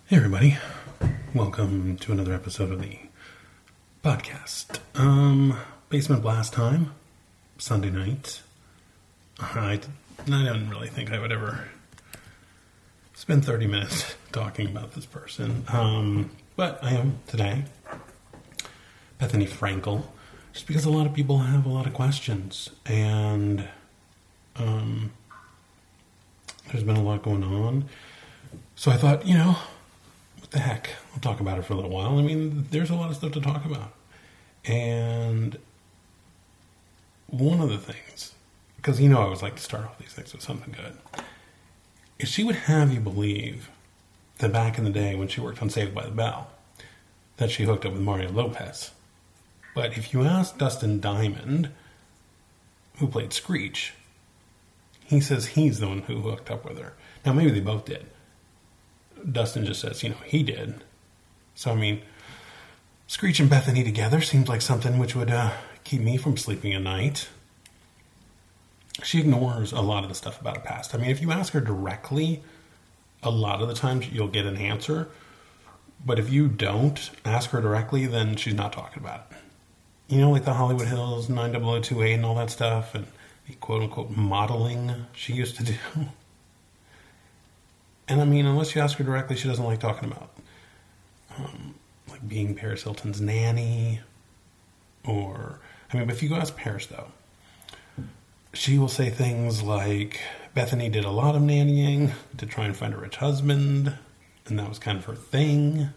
Hey everybody, welcome to another episode of the podcast. Basement Blast time, Sunday night. I don't really think I would ever spend 30 minutes talking about this person, but I am today. Bethany Frankel, just because a lot of people have a lot of questions, and there's been a lot going on. So I thought, what the heck? I'll talk about it for a little while. I mean, there's a lot of stuff to talk about. And one of the things, because I always like to start off these things with something good, is she would have you believe that back in the day when she worked on Saved by the Bell, that she hooked up with Mario Lopez. But if you ask Dustin Diamond, who played Screech, he says he's the one who hooked up with her. Now, maybe they both did. Dustin just says, he did. So, Screech and Bethany together seems like something which would keep me from sleeping at night. She ignores a lot of the stuff about her past. If you ask her directly, a lot of the times you'll get an answer. But if you don't ask her directly, then she's not talking about it. Like the Hollywood Hills, 90028 and all that stuff, and the quote-unquote modeling she used to do. And unless you ask her directly, she doesn't like talking about like being Paris Hilton's nanny. Or, but if you go ask Paris, though, she will say things like, Bethany did a lot of nannying to try and find a rich husband, and that was kind of her thing.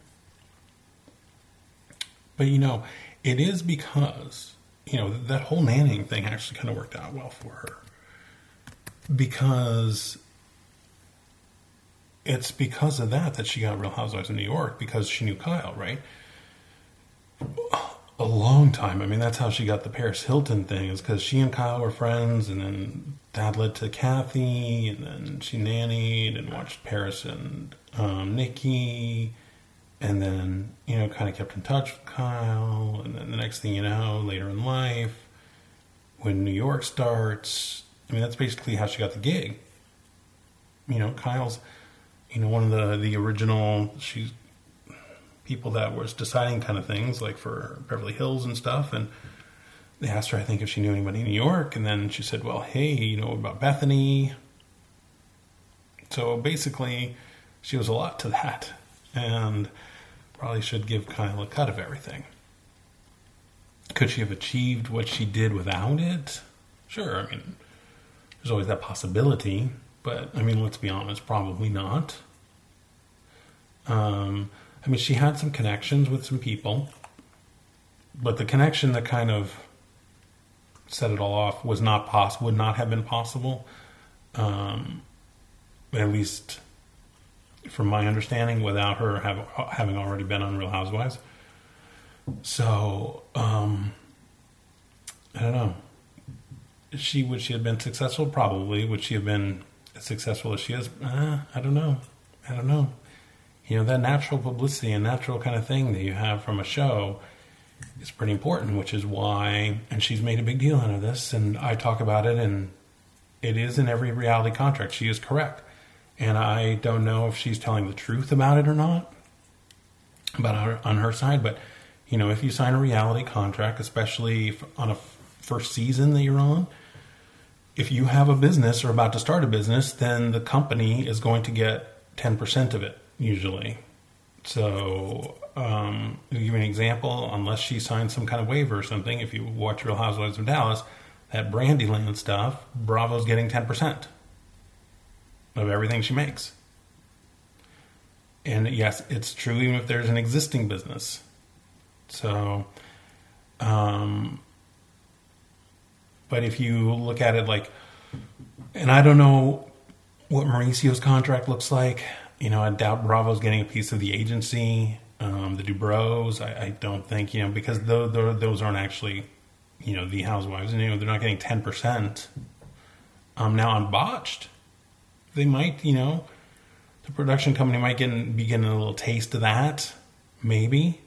But, it is because, that whole nannying thing actually kind of worked out well for her. It's because of that she got Real Housewives of New York, because she knew Kyle, right? A long time. That's how she got the Paris Hilton thing, is because she and Kyle were friends, and then that led to Kathy, and then she nannied and watched Paris and Nikki, and then, kind of kept in touch with Kyle, and then the next thing you know, later in life, when New York starts, that's basically how she got the gig. Kyle's one of the original people that was deciding kind of things, like for Beverly Hills and stuff. And they asked her, I think, if she knew anybody in New York. And then she said, well, hey, what about Bethany? So basically, she was a lot to that. And probably should give Kyle a cut of everything. Could she have achieved what she did without it? Sure, there's always that possibility. But, let's be honest, probably not. She had some connections with some people. But the connection that kind of set it all off would not have been possible. At least from my understanding, without her having already been on Real Housewives. So, I don't know. Would she have been successful? Probably. Would she have been as successful as she is? I don't know. That natural publicity and natural kind of thing that you have from a show is pretty important, which is why, and she's made a big deal out of this, and I talk about it, and it is in every reality contract. She is correct. And I don't know if she's telling the truth about it or not, on her side, but, if you sign a reality contract, especially on a first season that you're on, if you have a business or about to start a business, then the company is going to get 10% of it, usually. So, to give you an example, unless she signs some kind of waiver or something, if you watch Real Housewives of Dallas, that Brandyland stuff, Bravo's getting 10% of everything she makes. And yes, it's true even if there's an existing business. So, but if you look at it and I don't know what Mauricio's contract looks like. I doubt Bravo's getting a piece of the agency, the Dubrows. I don't think, because those aren't actually, the housewives. And, they're not getting 10%. Now on Botched, they might, the production company might be getting a little taste of that. Maybe.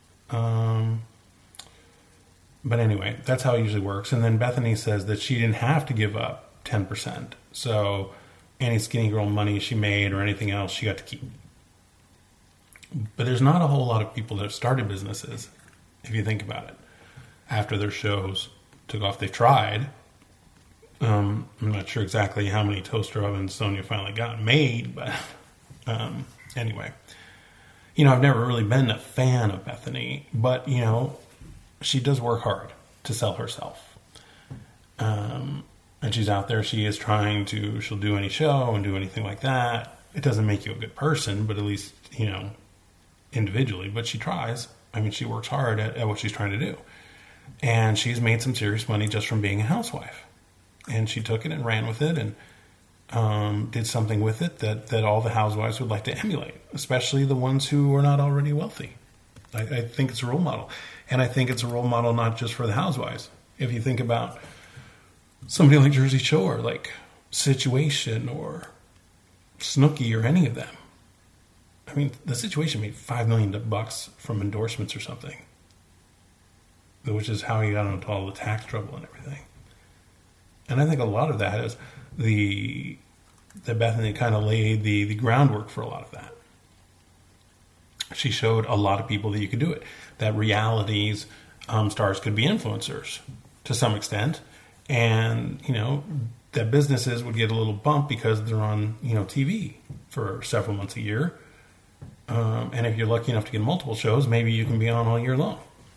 But anyway, that's how it usually works. And then Bethany says that she didn't have to give up 10%. So any Skinny Girl money she made or anything else, she got to keep. But there's not a whole lot of people that have started businesses, if you think about it, after their shows took off. They've tried. I'm not sure exactly how many toaster ovens Sonia finally got made, but anyway. I've never really been a fan of Bethany, but, she does work hard to sell herself. And she's out there, she'll do any show and do anything like that. It doesn't make you a good person, but at least, individually, but she tries. She works hard at what she's trying to do. And she's made some serious money just from being a housewife. And she took it and ran with it and did something with it that all the housewives would like to emulate, especially the ones who are not already wealthy. I think it's a role model. And I think it's a role model not just for the housewives. If you think about somebody like Jersey Shore, like Situation or Snooki or any of them. The Situation made $5 million from endorsements or something, which is how he got into all the tax trouble and everything. And I think a lot of that is that Bethany kind of laid the groundwork for a lot of that. She showed a lot of people that you could do it, that realities stars could be influencers to some extent, and that businesses would get a little bump because they're on TV for several months a year. And if you're lucky enough to get multiple shows, maybe you can be on all year long.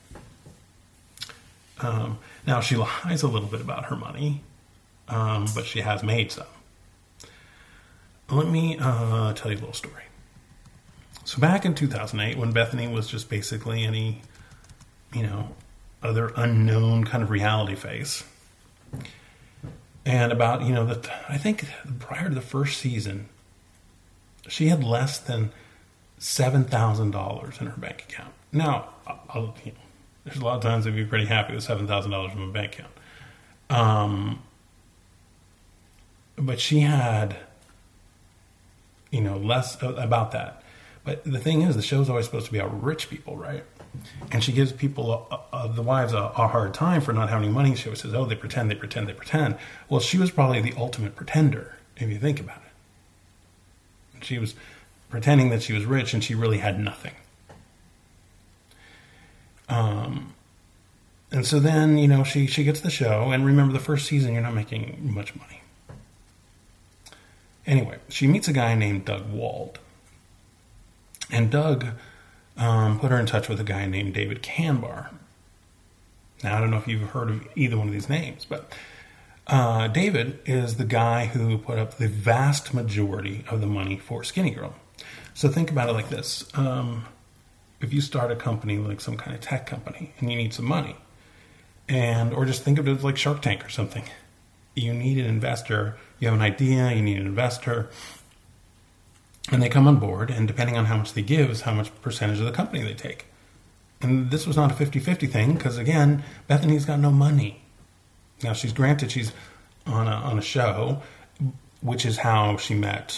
Now, she lies a little bit about her money, but she has made some. Let me tell you a little story. So back in 2008, when Bethany was just basically any, other unknown kind of reality face, and about, I think prior to the first season, she had less than $7,000 in her bank account. Now, there's a lot of times I'd be pretty happy with $7,000 from a bank account. But she had, less about that. But the thing is, the show's always supposed to be about rich people, right? And she gives people, the wives, a hard time for not having money. She always says, they pretend. Well, she was probably the ultimate pretender, if you think about it. She was pretending that she was rich and she really had nothing. And so then, she gets the show, and remember the first season, you're not making much money. Anyway, she meets a guy named Doug Wald. And Doug put her in touch with a guy named David Canbar. Now, I don't know if you've heard of either one of these names, but David is the guy who put up the vast majority of the money for Skinny Girl. So think about it like this. If you start a company like some kind of tech company and you need some money, or just think of it like Shark Tank or something. You need an investor. You have an idea. You need an investor. And they come on board, and depending on how much they give is how much percentage of the company they take. And this was not a 50-50 thing because, again, Bethany's got no money. Now, she's on a show, which is how she met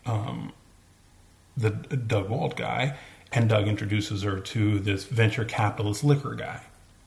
the Doug Wald guy, and Doug introduces her to this venture capitalist liquor guy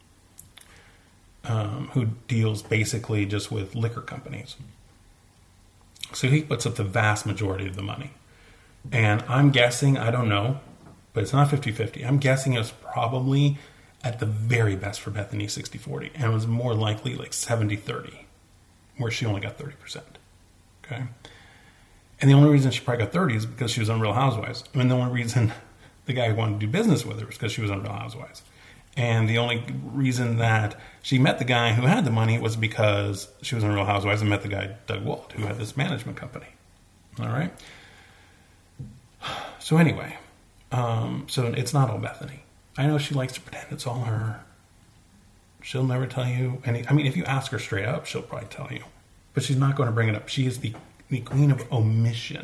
who deals basically just with liquor companies. So he puts up the vast majority of the money. And I'm guessing, I don't know, but it's not 50-50. I'm guessing it was probably at the very best for Bethany 60-40. And it was more likely like 70-30, where she only got 30%. Okay? And the only reason she probably got 30 is because she was on Real Housewives. The only reason the guy wanted to do business with her was because she was on Real Housewives. And the only reason that she met the guy who had the money was because she was on Real Housewives and met the guy, Doug Wald, who had this management company. All right? So anyway, so it's not all Bethany. I know she likes to pretend it's all her. She'll never tell you any. If you ask her straight up, she'll probably tell you. But she's not going to bring it up. She is the queen of omission.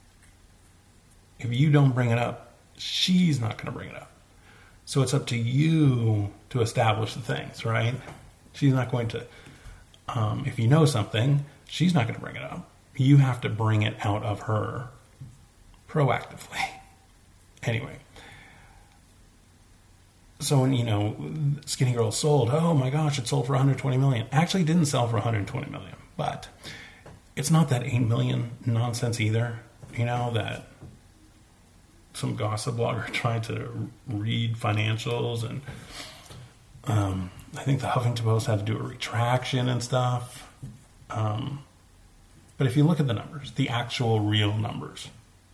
If you don't bring it up, she's not going to bring it up. So it's up to you to establish the things, right? She's not going to, if you know something, she's not going to bring it up. You have to bring it out of her proactively. Anyway. So when, Skinny Girl sold, oh my gosh, it sold for $120 million. Actually, it didn't sell for $120 million, but it's not that $8 million nonsense either. That some gossip blogger trying to read financials, and I think the Huffington Post had to do a retraction and stuff. But if you look at the numbers, the actual real numbers,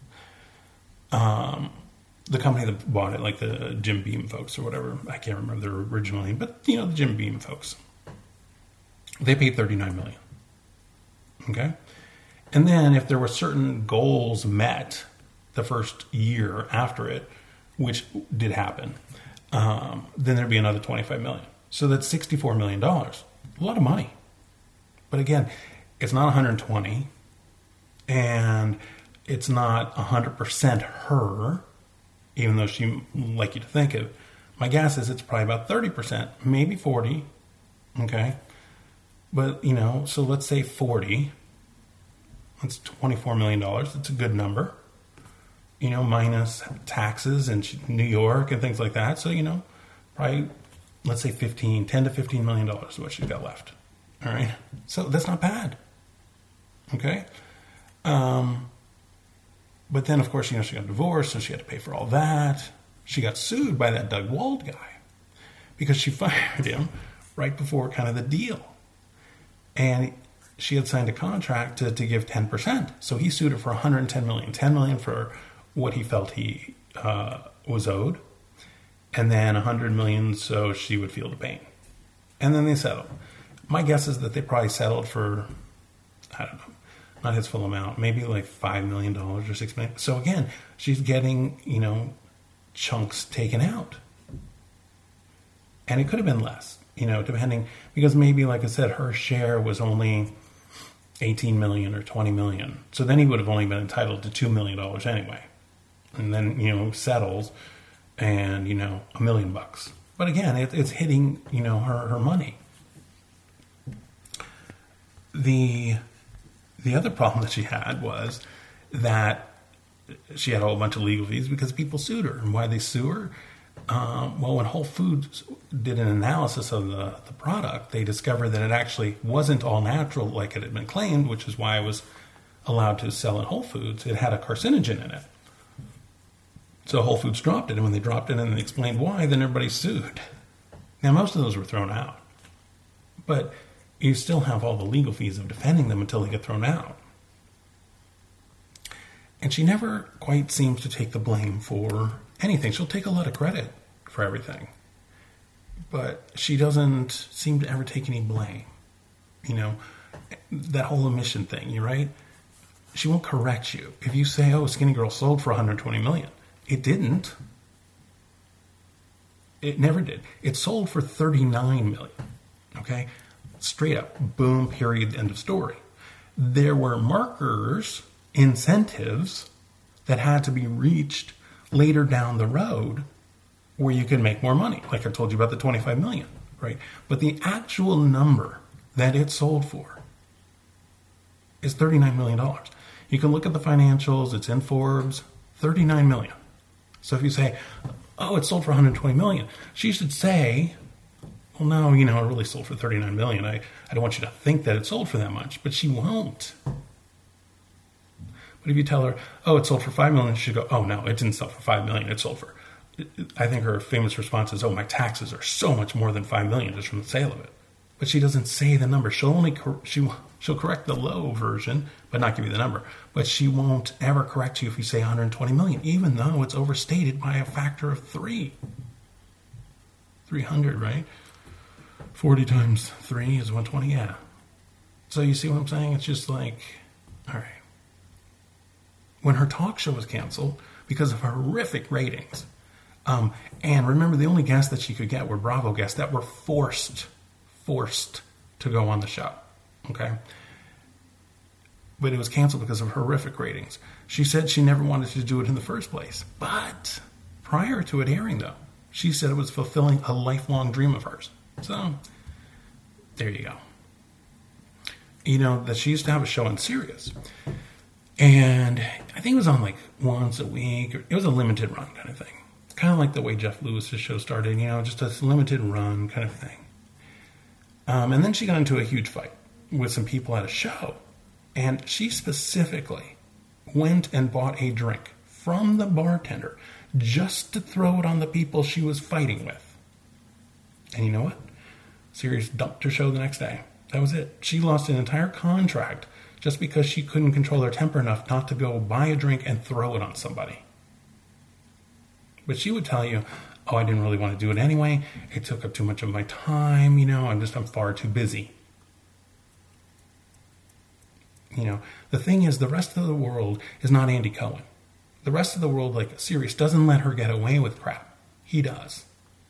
the company that bought it, like the Jim Beam folks or whatever, I can't remember their original name, but the Jim Beam folks, they paid $39 million. Okay? And then if there were certain goals met the first year after it, which did happen, then there'd be another $25 million. So that's $64 million. A lot of money. But again, it's not 120, and it's not 100% her, even though she like you to think it. My guess is it's probably about 30%, maybe 40. Okay. But, so let's say 40. That's $24 million. That's a good number. Minus taxes in New York and things like that. So, probably, let's say $10 to $15 million is what she's got left. All right. So that's not bad. Okay. But then, of course, she got divorced, so she had to pay for all that. She got sued by that Doug Wald guy because she fired him right before kind of the deal. And she had signed a contract to give 10%. So he sued her for $110 million. $10 million for what he felt he was owed. And then $100 million so she would feel the pain. And then they settled. My guess is that they probably settled for, I don't know, not his full amount, maybe like $5 million or $6 million. So again, she's getting, chunks taken out. And it could have been less, depending, because maybe, like I said, her share was only $18 million or $20 million. So then he would have only been entitled to $2 million anyway. And then, settles and, $1 million. But again, it's hitting, her money. The other problem that she had was that she had a whole bunch of legal fees because people sued her. And why they sue her? Well, when Whole Foods did an analysis of the product, they discovered that it actually wasn't all natural like it had been claimed, which is why it was allowed to sell in Whole Foods. It had a carcinogen in it. So Whole Foods dropped it, and when they dropped it and they explained why, then everybody sued. Now, most of those were thrown out. But you still have all the legal fees of defending them until they get thrown out. And she never quite seems to take the blame for anything. She'll take a lot of credit for everything. But she doesn't seem to ever take any blame. That whole emission thing, you're right? She won't correct you. If you say, Skinny Girl sold for $120 million. It didn't. It never did. It sold for $39 million. Okay? Straight up, boom, period, end of story. There were markers, incentives, that had to be reached later down the road where you could make more money. Like I told you about the $25 million, right? But the actual number that it sold for is $39 million. You can look at the financials, it's in Forbes, $39 million. So if you say, it sold for $120 million, she should say, well, no, it really sold for $39 million. I don't want you to think that it sold for that much, but she won't. But if you tell her, it sold for $5 million, she'll go, no, it didn't sell for $5 million. It sold for, I think her famous response is, my taxes are so much more than $5 million just from the sale of it. But she doesn't say the number. She'll correct the low version, but not give you the number. But she won't ever correct you if you say $120 million, even though it's overstated by a factor of 3. 300, right? 40 times 3 is 120, yeah. So you see what I'm saying? It's just like, all right. When her talk show was canceled because of horrific ratings, and remember, the only guests that she could get were Bravo guests that were forced to go on the show, okay? But it was canceled because of horrific ratings. She said she never wanted to do it in the first place. But prior to it airing, though, she said it was fulfilling a lifelong dream of hers. So, there you go. That she used to have a show on Sirius. And I think it was on like once a week. It was a limited run kind of thing. Kind of like the way Jeff Lewis's show started, just a limited run kind of thing. And then she got into a huge fight with some people at a show. And she specifically went and bought a drink from the bartender just to throw it on the people she was fighting with. And you know what? Sirius dumped her show the next day. That was it. She lost an entire contract just because she couldn't control her temper enough not to go buy a drink and throw it on somebody. But she would tell you, oh, I didn't really want to do it anyway. It took up too much of my time. I'm far too busy. The thing is, the rest of the world is not Andy Cohen. The rest of the world, like Sirius, doesn't let her get away with crap. He does.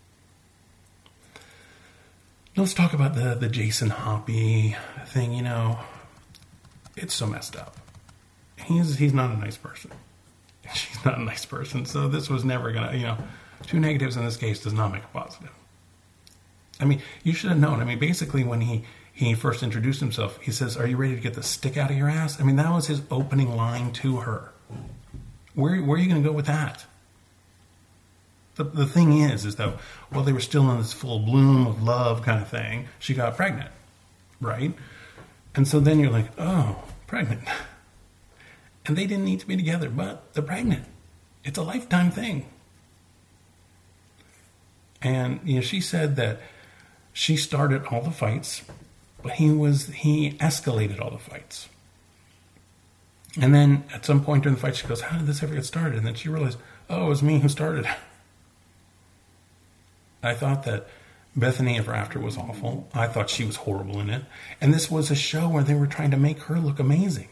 Let's talk about the Jason Hoppy thing. It's so messed up. He's not a nice person. She's not a nice person. So this was never gonna, two negatives in this case does not make a positive. I mean, you should have known. I mean, basically when he first introduced himself, he says, "Are you ready to get the stick out of your ass?" I mean, that was his opening line to her. Where are you going to go with that? The thing is that while they were still in this full bloom of love kind of thing, she got pregnant, right? And so then you're like, oh, pregnant. And they didn't need to be together, but they're pregnant. It's a lifetime thing. And she said that she started all the fights, but he escalated all the fights. And then at some point during the fight, she goes, "How did this ever get started?" And then she realized, oh, it was me who started. I thought that Bethany Ever After was awful. I thought she was horrible in it. And this was a show where they were trying to make her look amazing.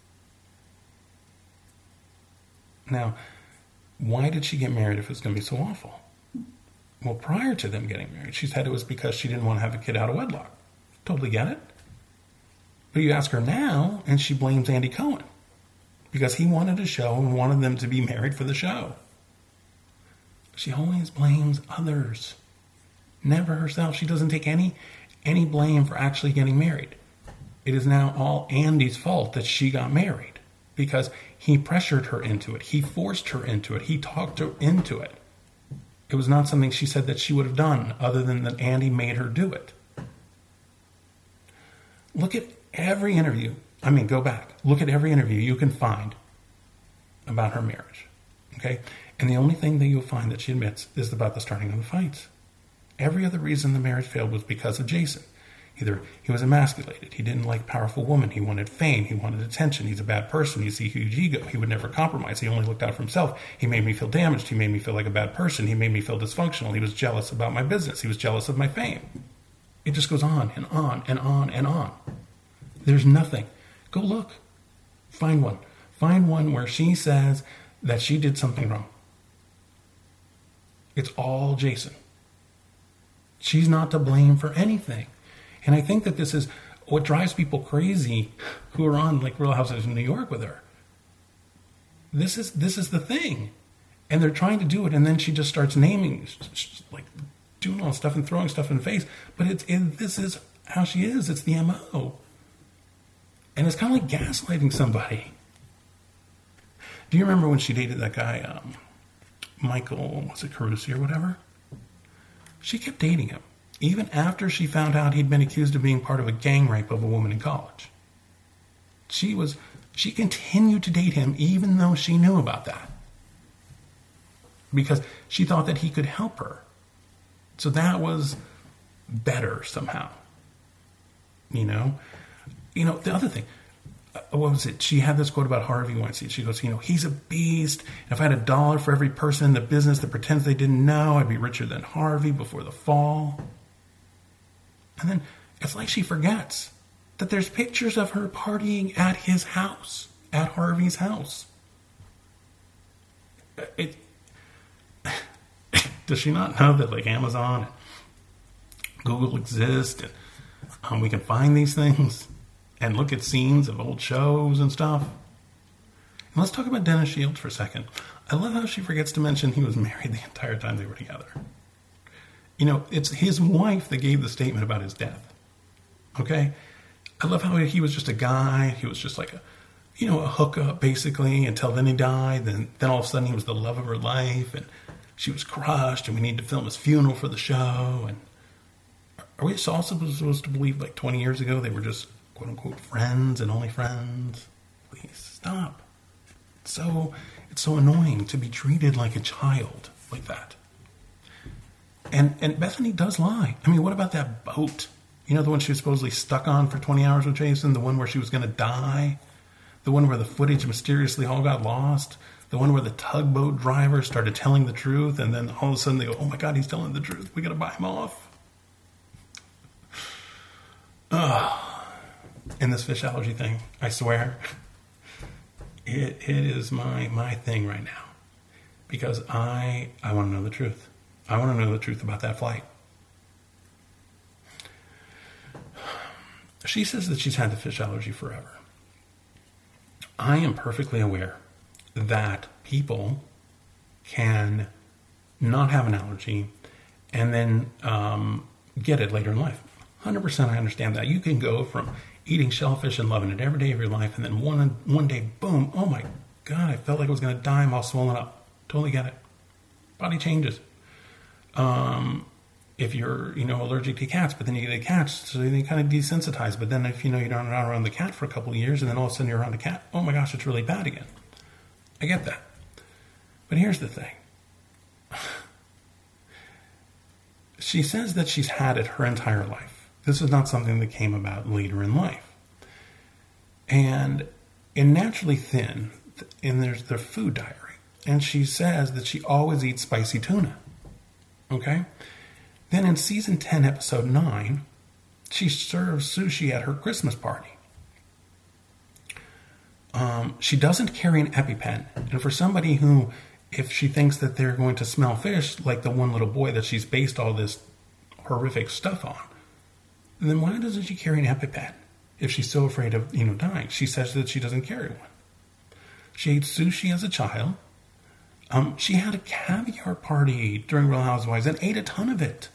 Now, why did she get married if it was going to be so awful? Well, prior to them getting married, she said it was because she didn't want to have a kid out of wedlock. Totally get it. But you ask her now, and she blames Andy Cohen because he wanted a show and wanted them to be married for the show. She always blames others, never herself. She doesn't take any blame for actually getting married. It is now all Andy's fault that she got married because he pressured her into it. He forced her into it. He talked her into it. It was not something she said that she would have done other than that Andy made her do it. Look at every interview. Go back. Look at every interview you can find about her marriage. Okay? And the only thing that you'll find that she admits is about the starting of the fights. Every other reason the marriage failed was because of Jason. Either he was emasculated, he didn't like powerful women, he wanted fame, he wanted attention, he's a bad person, he's a huge ego, he would never compromise, he only looked out for himself, he made me feel damaged, he made me feel like a bad person, he made me feel dysfunctional, he was jealous about my business, he was jealous of my fame. It just goes on and on and on and on. There's nothing. Go look. Find one. Find one where she says that she did something wrong. It's all Jason. She's not to blame for anything. And I think that this is what drives people crazy who are on like Real Housewives of New York with her. This is the thing. And they're trying to do it, and then she just starts naming, like doing all stuff and throwing stuff in the face. But this is how she is. It's the MO. And it's kind of like gaslighting somebody. Do you remember when she dated that guy, Michael, was it Carusi or whatever? She kept dating him, even after she found out he'd been accused of being part of a gang rape of a woman in college. She continued to date him even though she knew about that. Because she thought that he could help her. So that was better somehow. The other thing, what was it? She had this quote about Harvey Weinstein. She goes, he's a beast. And if I had $1 for every person in the business that pretends they didn't know, I'd be richer than Harvey before the fall. And then it's like she forgets that there's pictures of her partying at his house, at Harvey's house. Does she not know that like Amazon and Google exist and we can find these things and look at scenes of old shows and stuff? And let's talk about Dennis Shields for a second. I love how she forgets to mention he was married the entire time they were together. It's his wife that gave the statement about his death. Okay? I love how he was just a guy. He was just like a hookup basically until then he died. Then all of a sudden he was the love of her life and she was crushed and we need to film his funeral for the show. And are we also supposed to believe like 20 years ago they were just quote unquote friends and only friends? Please stop. It's It's so annoying to be treated like a child like that. And Bethany does lie. I mean, what about that boat? You know, the one she was supposedly stuck on for 20 hours with Jason? The one where she was going to die? The one where the footage mysteriously all got lost? The one where the tugboat driver started telling the truth, and then all of a sudden they go, oh my God, he's telling the truth. We got to buy him off. And this fish allergy thing, I swear, it is my thing right now. Because I want to know the truth. I want to know the truth about that flight. She says that she's had the fish allergy forever. I am perfectly aware that people can not have an allergy and then get it later in life. 100% I understand that. You can go from eating shellfish and loving it every day of your life, and then one day, boom, oh my God, I felt like I was going to die. I'm all swollen up. Totally get it. Body changes. If you're, allergic to cats, but then you get a cat, so they kind of desensitize. But then if, you're not around the cat for a couple of years, and then all of a sudden you're around a cat, oh my gosh, it's really bad again. I get that. But here's the thing. She says that she's had it her entire life. This is not something that came about later in life. And in Naturally Thin, there's their food diary. And she says that she always eats spicy tuna. Okay? Then in season 10, episode 9, she serves sushi at her Christmas party. She doesn't carry an EpiPen. And for somebody who, if she thinks that they're going to smell fish, like the one little boy that she's based all this horrific stuff on, then why doesn't she carry an EpiPen if she's so afraid of, dying? She says that she doesn't carry one. She ate sushi as a child. She had a caviar party during Real Housewives and ate a ton of it.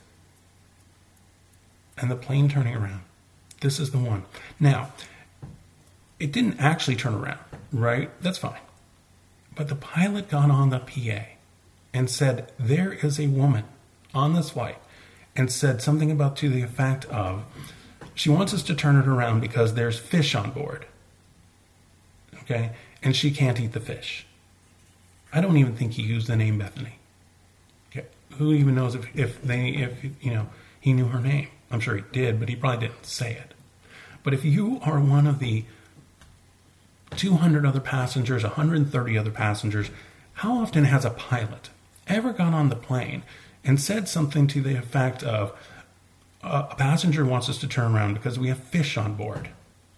And the plane turning around. This is the one. Now, it didn't actually turn around, right? That's fine. But the pilot got on the PA and said, there is a woman on this flight, and said something about to the effect of, she wants us to turn it around because there's fish on board. Okay? And she can't eat the fish. I don't even think he used the name Bethany. Okay. Who even knows if he knew her name? I'm sure he did, but he probably didn't say it. But if you are one of the 200 other passengers, 130 other passengers, how often has a pilot ever gone on the plane and said something to the effect of, a passenger wants us to turn around because we have fish on board?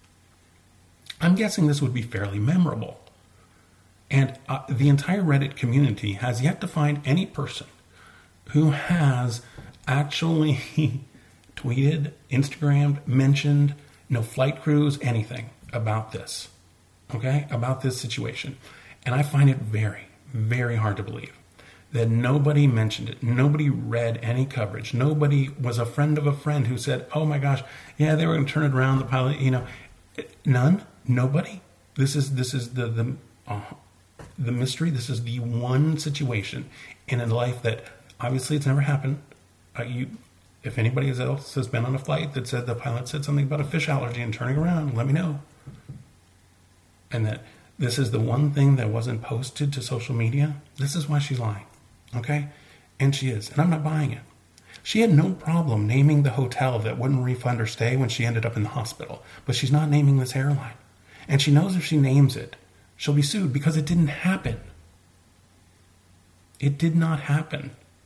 I'm guessing this would be fairly memorable. And the entire Reddit community has yet to find any person who has actually tweeted, Instagrammed, mentioned, no flight crews, anything about this. Okay? About this situation. And I find it very, very hard to believe that nobody mentioned it. Nobody read any coverage. Nobody was a friend of a friend who said, oh my gosh, yeah, they were going to turn it around, the pilot, none, nobody. This is the mystery. This is the one situation in a life that obviously it's never happened. If anybody else has been on a flight that said the pilot said something about a fish allergy and turning around, let me know. And that this is the one thing that wasn't posted to social media. This is why she's lying. Okay? And she is. And I'm not buying it. She had no problem naming the hotel that wouldn't refund her stay when she ended up in the hospital. But she's not naming this airline. And she knows if she names it, she'll be sued because it didn't happen. It did not happen.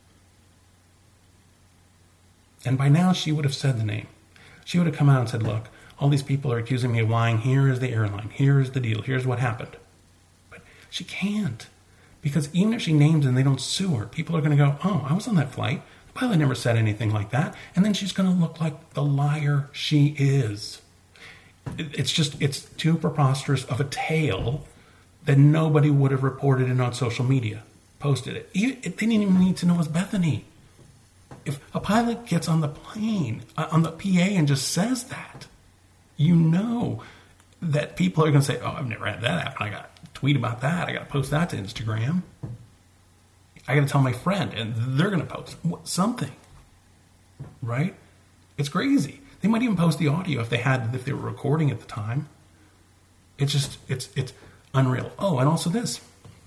And by now she would have said the name. She would have come out and said, look, all these people are accusing me of lying. Here is the airline. Here is the deal. Here's what happened. But she can't. Because even if she names and they don't sue her, people are going to go, oh, I was on that flight. The pilot never said anything like that. And then she's going to look like the liar she is. It's too preposterous of a tale that nobody would have reported it on social media, posted it. They didn't even need to know it was Bethany. If a pilot gets on the plane, on the PA and just says that, you know that people are going to say, oh, I've never had that happen. I got to tweet about that. I got to post that to Instagram. I got to tell my friend, and they're going to post something. Right? It's crazy. They might even post the audio if they were recording at the time. It's unreal. Oh, and also this.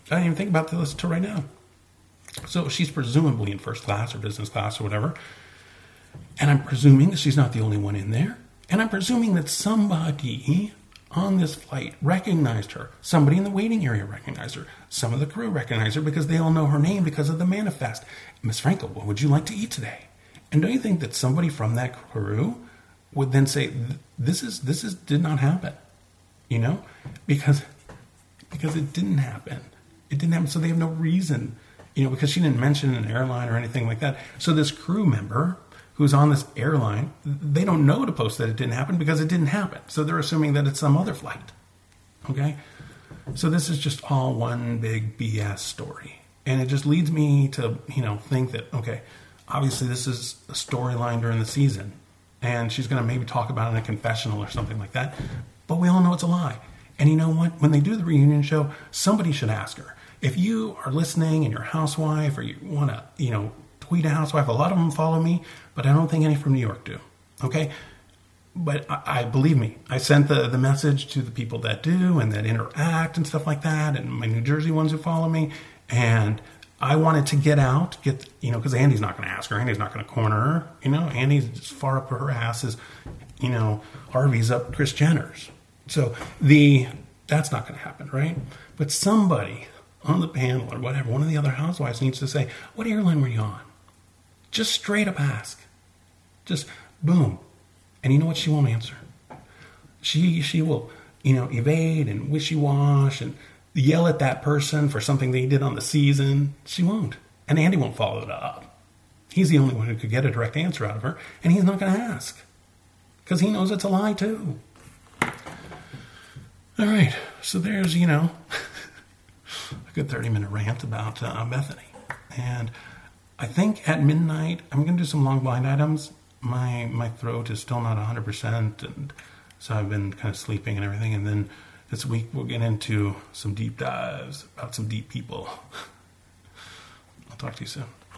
I didn't even think about this till right now. So she's presumably in first class or business class or whatever. And I'm presuming that she's not the only one in there. And I'm presuming that somebody on this flight recognized her. Somebody in the waiting area recognized her. Some of the crew recognized her because they all know her name because of the manifest. Miss Frankel, what would you like to eat today? And don't you think that somebody from that crew would then say, this did not happen, because it didn't happen. It didn't happen, so they have no reason, because she didn't mention an airline or anything like that. So this crew member who's on this airline, they don't know to post that it didn't happen because it didn't happen. So they're assuming that it's some other flight, okay? So this is just all one big BS story. And it just leads me to, think that, okay, obviously this is a storyline during the season. And she's going to maybe talk about it in a confessional or something like that. But we all know it's a lie. And you know what? When they do the reunion show, somebody should ask her. If you are listening and you're a housewife or you want to, tweet a housewife, a lot of them follow me, but I don't think any from New York do. Okay? But I believe me, I sent the message to the people that do and that interact and stuff like that, and my New Jersey ones who follow me. And I wanted to get, because Andy's not going to ask her. Andy's not going to corner her. Andy's as far up her ass as, Harvey's up Kris Jenner's. So that's not going to happen, right? But somebody on the panel or whatever, one of the other housewives needs to say, what airline were you on? Just straight up ask. Just boom. And you know what? She won't answer. She will, evade and wishy-wash and yell at that person for something they did on the season. She won't. And Andy won't follow it up. He's the only one who could get a direct answer out of her, and he's not going to ask. Because he knows it's a lie, too. All right. So there's, a good 30-minute rant about Bethany. And I think at midnight, I'm going to do some long blind items. My throat is still not 100%, and so I've been kind of sleeping and everything. And then this week, we'll get into some deep dives about some deep people. I'll talk to you soon.